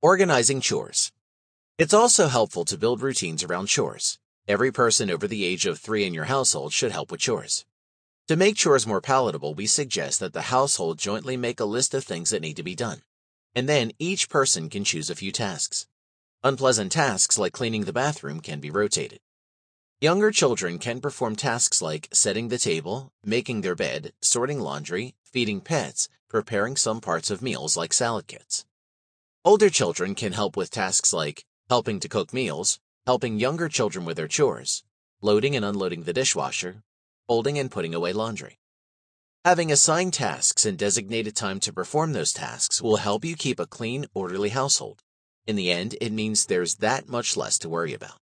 Organizing chores. It's also helpful to build routines around chores. Every person over the age of 3 in your household should help with chores. To make chores more palatable, we suggest that the household jointly make a list of things that need to be done, and then each person can choose a few tasks. Unpleasant tasks like cleaning the bathroom can be rotated. Younger children can perform tasks like setting the table, making their bed, sorting laundry, feeding pets, preparing some parts of meals like salad kits. Older children can help with tasks like helping to cook meals, helping younger children with their chores, loading and unloading the dishwasher, folding and putting away laundry. Having assigned tasks and designated time to perform those tasks will help you keep a clean, orderly household. In the end, it means there's that much less to worry about.